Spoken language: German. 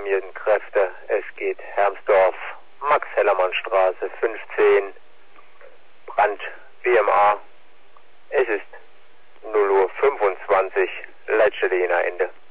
uniformierten Kräfte. Es geht Hermsdorf, Max-Hellermann-Straße 15, Brand, BMA. Es ist 0:25 Uhr, Leitstelle Jena Ende.